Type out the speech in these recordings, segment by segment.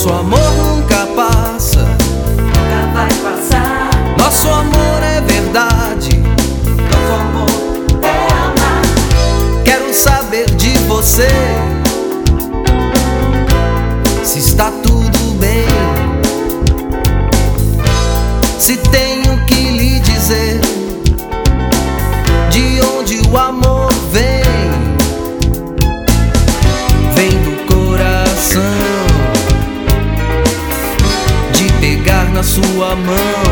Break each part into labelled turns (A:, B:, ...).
A: Nosso amor nunca passa,
B: nunca vai passar.
A: nosso amor é verdade,
B: Nosso amor é amar.
A: quero saber de você se está tudo bem, se tenho que lhe dizer de onde o amor vem. Vem do coração, de pegar na sua mão,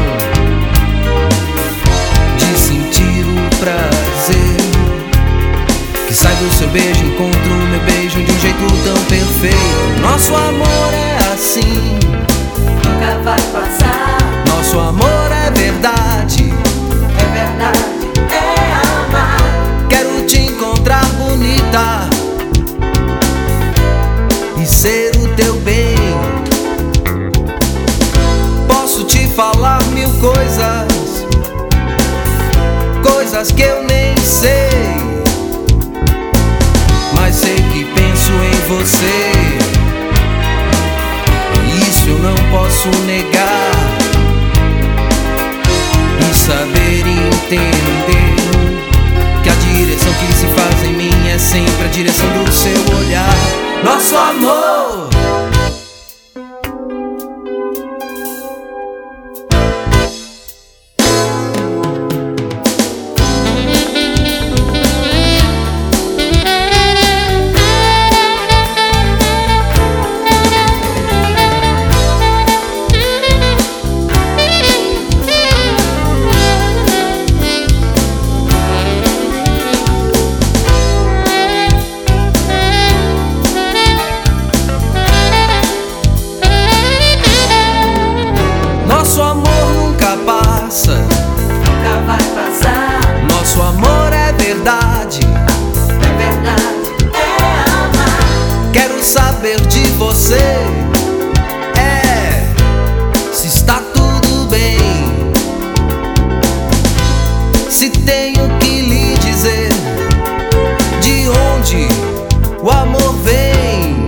A: de sentir o prazer que sai do seu beijo. Encontro o meu beijo de um jeito tão perfeito. Nosso amor é assim,
B: Nunca vai passar.
A: nosso amor é verdade,
B: É verdade, é amar.
A: quero te encontrar bonita e ser o teu bem. Posso te falar mil coisas, coisas que eu nem sei, mas sei que penso em você, e isso eu não posso negar. E saber entender que a direção que se faz em mim é sempre a direção do seu olhar. Nosso amor Nosso amor nunca passa,
B: Nunca vai passar.
A: nosso amor é verdade,
B: É verdade, é amar.
A: quero saber de você se está tudo bem, se tenho que lhe dizer de onde o amor vem.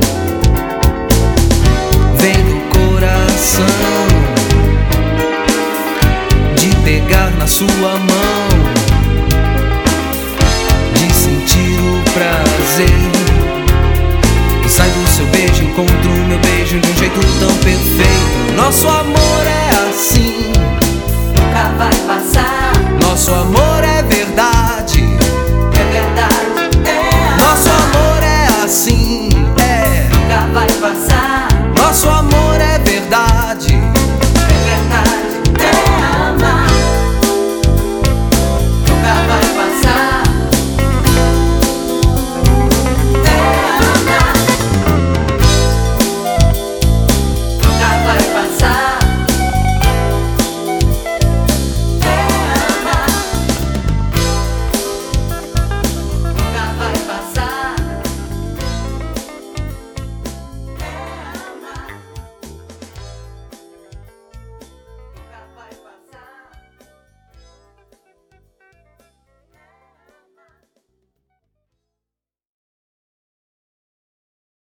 A: Vem do coração, de pegar na sua mão,